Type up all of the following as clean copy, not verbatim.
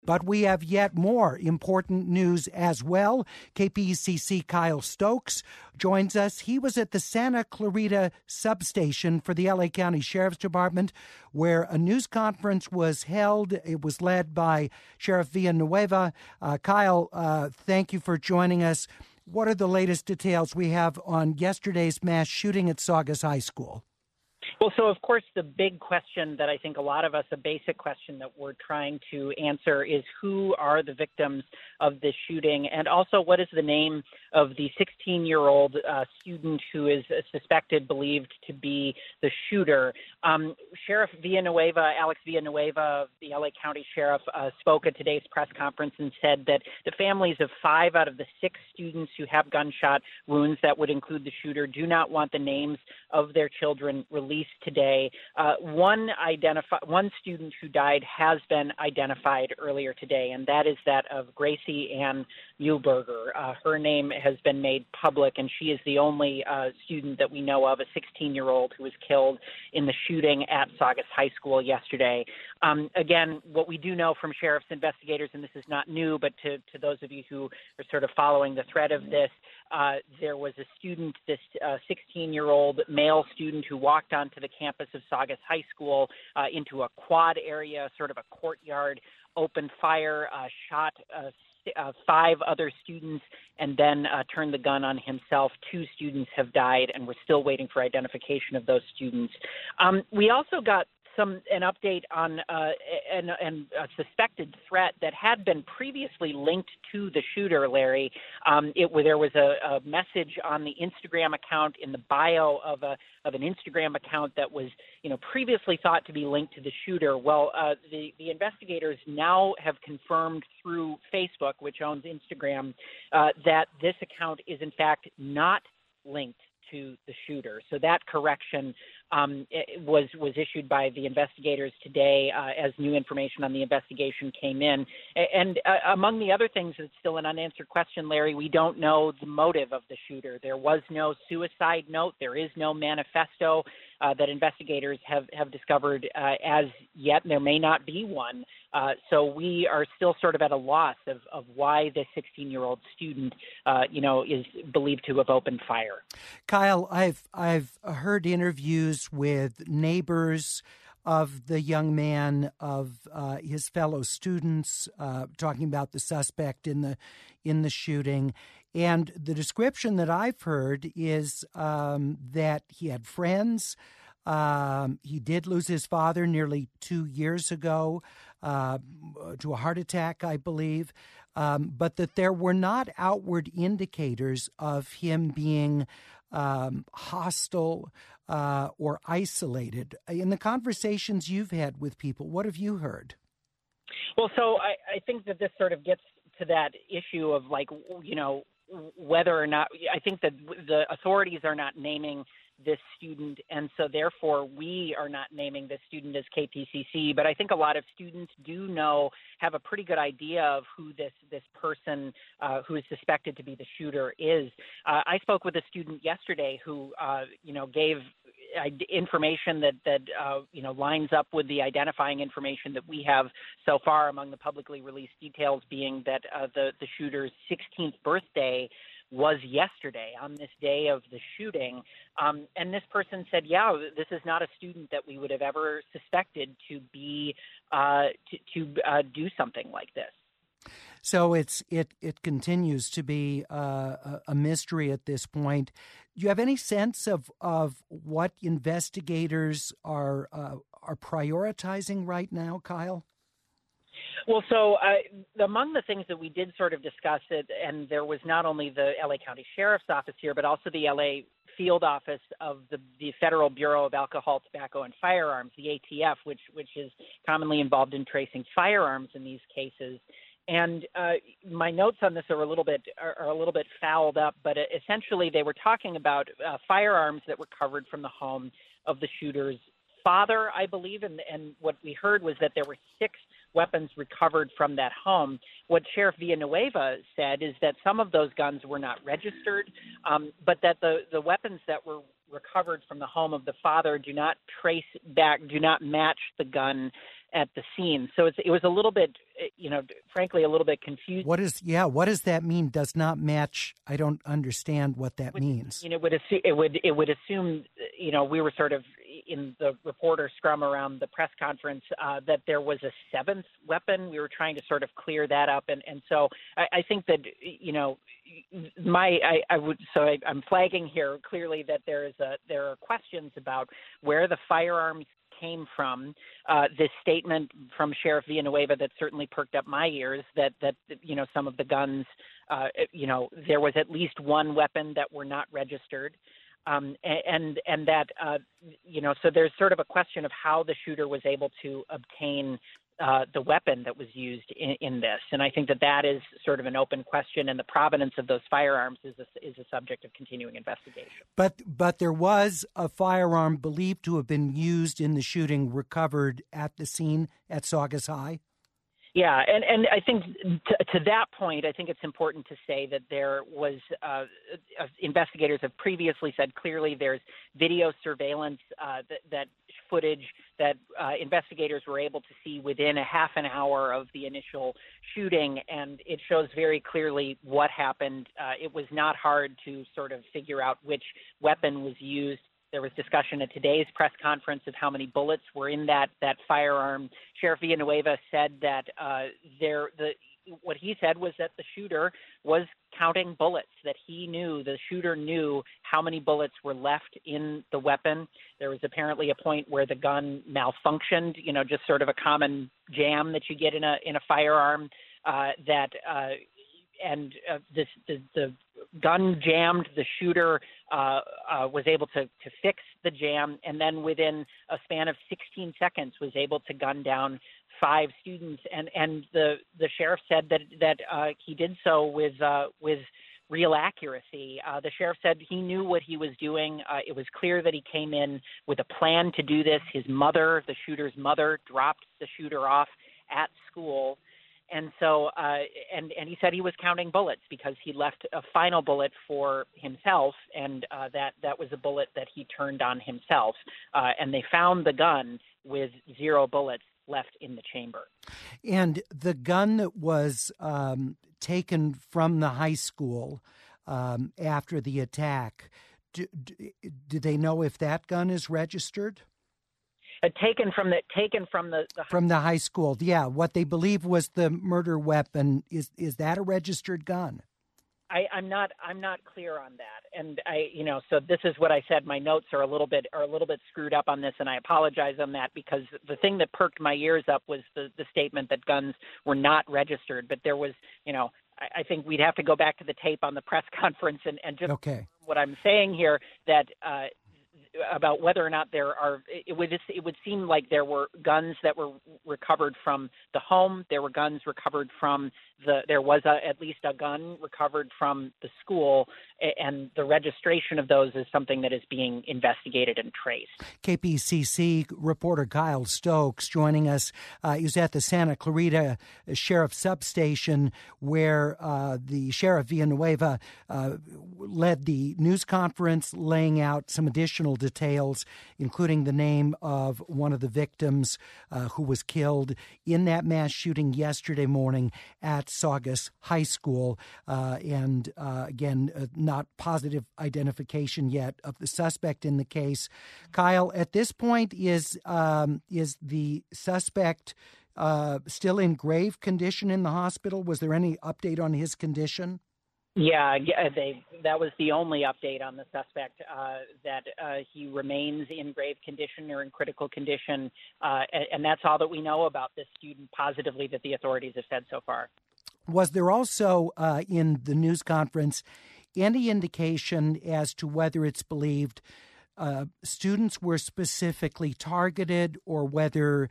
But we have yet more important news as well. KPCC Kyle Stokes joins us. He was at the Santa Clarita substation for the LA County Sheriff's Department, where a news conference was held. It was led by Sheriff Villanueva. Kyle, thank you for joining us. What are the latest details we have on yesterday's mass shooting at Saugus High School? Well, so of course, the big question that I think a lot of us, a basic question that we're trying to answer is who are the victims of this shooting? And also, what is the name of the 16-year-old student who is suspected, believed to be the shooter? Sheriff Villanueva, Alex Villanueva, the LA County Sheriff, spoke at today's press conference and said that the families of 5 out of the 6 students who have gunshot wounds that would include the shooter do not want the names of their children released today. One student who died has been identified earlier today, and that is that of Gracie Ann Muehlberger. Her name has been made public, and she is the only student that we know of, a 16-year-old who was killed in the shooting at Saugus High School yesterday. Again, what we do know from sheriff's investigators, and this is not new, but to those of you who are sort of following the thread of this, there was a student, this 16-year-old male student who walked onto the campus of Saugus High School into a quad area, sort of a courtyard, opened fire, shot 5 other students, and then turned the gun on himself. 2 students have died, and we're still waiting for identification of those students. We also got an update on a suspected threat that had been previously linked to the shooter, Larry. There was a message on the Instagram account in the bio of an Instagram account that was, previously thought to be linked to the shooter. Well, the investigators now have confirmed through Facebook, which owns Instagram, that this account is in fact not linked to the shooter. So that correction was issued by the investigators today as new information on the investigation came in. And among the other things, it's still an unanswered question, Larry. We don't know the motive of the shooter. There was no suicide note. There is no manifesto that investigators have discovered as yet. There may not be one. So we are still sort of at a loss of why this 16-year-old student, is believed to have opened fire. Kyle, I've heard interviews with neighbors of the young man, of his fellow students, talking about the suspect in the shooting. And the description that I've heard is that he had friends. He did lose his father nearly 2 years ago to a heart attack, I believe, but that there were not outward indicators of him being hostile or isolated. In the conversations you've had with people, what have you heard? Well, so I think that this sort of gets to that issue of whether or not, I think that the authorities are not naming this student, and so therefore we are not naming this student as KPCC, but I think a lot of students do have a pretty good idea of who this person who is suspected to be the shooter is. I spoke with a student yesterday who gave information that lines up with the identifying information that we have so far, among the publicly released details being that the shooter's 16th birthday was yesterday, on this day of the shooting. And this person said, this is not a student that we would have ever suspected to be to do something like this. So it continues to be a mystery at this point. Do you have any sense of what investigators are prioritizing right now, Kyle? Well, so among the things that we did sort of discuss and there was not only the LA County Sheriff's Office here, but also the LA Field Office of the Federal Bureau of Alcohol, Tobacco, and Firearms, the ATF, which is commonly involved in tracing firearms in these cases. And my notes on this are a little bit fouled up, but essentially they were talking about firearms that were recovered from the home of the shooter's father, I believe, and what we heard was that there were 6 weapons recovered from that home. What Sheriff Villanueva said is that some of those guns were not registered, but that the weapons that were recovered from the home of the father do not match the gun at the scene. So it was a little bit, frankly, a little bit confusing. What does that mean? Does not match? I don't understand what that means. It would assume, we were sort of in the reporter scrum around the press conference that there was a seventh weapon. We were trying to sort of clear that up, and so I think that I'm flagging here clearly that there are questions about where the firearms came from. This statement from Sheriff Villanueva that certainly perked up my ears that some of the guns, there was at least one weapon that were not registered. And that, so there's sort of a question of how the shooter was able to obtain the weapon that was used in this. And I think that is sort of an open question, and the provenance of those firearms is a subject of continuing investigation. But there was a firearm believed to have been used in the shooting recovered at the scene at Saugus High? Yeah, and I think to that point, I think it's important to say that there was investigators have previously said clearly there's video surveillance that footage that investigators were able to see within a half an hour of the initial shooting, and it shows very clearly what happened. It was not hard to sort of figure out which weapon was used. There was discussion at today's press conference of how many bullets were in that firearm. Sheriff Villanueva said that what he said was that the shooter was counting bullets, that the shooter knew how many bullets were left in the weapon. There was apparently a point where the gun malfunctioned, just sort of a common jam that you get in a firearm, the gun jammed. The shooter was able to fix the jam, and then within a span of 16 seconds was able to gun down 5 students. And the sheriff said that he did so with real accuracy. The sheriff said he knew what he was doing. It was clear that he came in with a plan to do this. His mother, the shooter's mother, dropped the shooter off at school. And so, and he said he was counting bullets because he left a final bullet for himself, and that was a bullet that he turned on himself. And they found the gun with 0 bullets left in the chamber. And the gun that was taken from the high school after the attack, do they know if that gun is registered? Taken from the high school. Yeah, what they believe was the murder weapon is that a registered gun? I'm not clear on that, and so this is what I said. My notes are a little bit screwed up on this, and I apologize on that, because the thing that perked my ears up was the statement that guns were not registered. But there was, I think we'd have to go back to the tape on the press conference and just what I'm saying here, that about whether or not there are, it would seem like there were guns that were recovered from the home. There were guns recovered from there was at least a gun recovered from the school, and the registration of those is something that is being investigated and traced. KPCC reporter Kyle Stokes joining us. He's at the Santa Clarita Sheriff Substation, where the Sheriff Villanueva led the news conference, laying out some additional details, including the name of one of the victims who was killed in that mass shooting yesterday morning at Saugus High School. And again, not positive identification yet of the suspect in the case. Kyle, at this point, is the suspect still in grave condition in the hospital? Was there any update on his condition? Yeah, that was the only update on the suspect, that he remains in grave condition or in critical condition, and that's all that we know about this student positively that the authorities have said so far. Was there also, in the news conference, any indication as to whether it's believed students were specifically targeted, or whether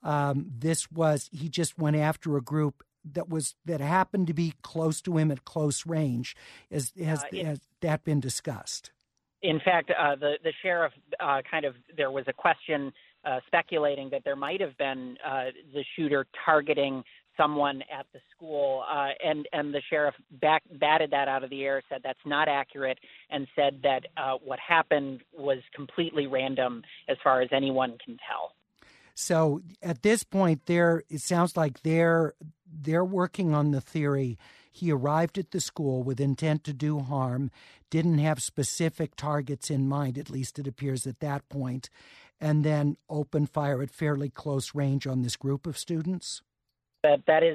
he just went after a group that happened to be close to him at close range? Has that been discussed? In fact, the sheriff there was a question speculating that there might have been the shooter targeting someone at the school, and the sheriff batted that out of the air, said that's not accurate, and said that what happened was completely random as far as anyone can tell. So at this point, it sounds like they're working on the theory he arrived at the school with intent to do harm, didn't have specific targets in mind, at least it appears at that point, and then opened fire at fairly close range on this group of students? That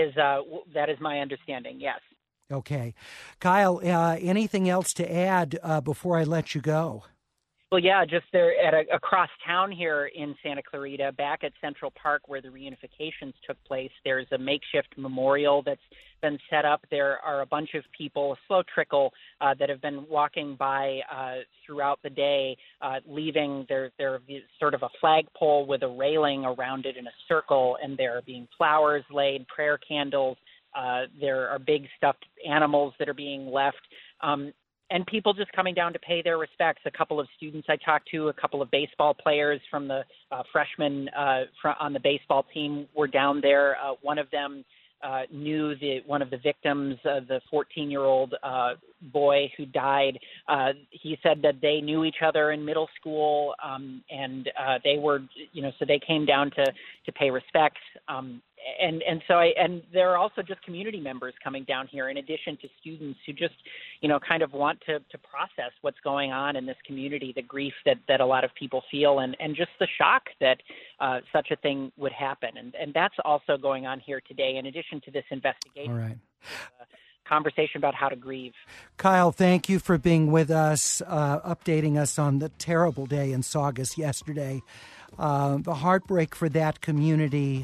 is my understanding, yes. Okay. Kyle, anything else to add before I let you go? Well, yeah, just there across town here in Santa Clarita, back at Central Park where the reunifications took place, there's a makeshift memorial that's been set up. There are a bunch of people, a slow trickle, that have been walking by throughout the day, leaving there sort of a flagpole with a railing around it in a circle, and there are being flowers laid, prayer candles. There are big stuffed animals that are being left. And people just coming down to pay their respects. A couple of students I talked to, a couple of baseball players from the freshmen on the baseball team were down there. One of them knew one of the victims, the 14-year-old boy who died. He said that they knew each other in middle school, and they were, so they came down to pay respects. And there are also just community members coming down here in addition to students who just, kind of want to process what's going on in this community, the grief that a lot of people feel, and just the shock that such a thing would happen. And that's also going on here today in addition to this investigation. All right. Conversation about how to grieve. Kyle, thank you for being with us, updating us on the terrible day in Saugus yesterday. The heartbreak for that community,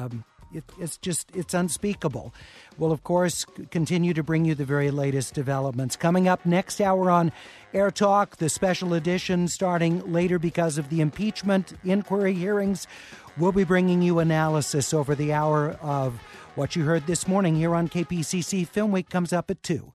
it's unspeakable. We'll, of course, continue to bring you the very latest developments. Coming up next hour on Air Talk, the special edition starting later because of the impeachment inquiry hearings, we'll be bringing you analysis over the hour of what you heard this morning here on KPCC. Film Week comes up at 2.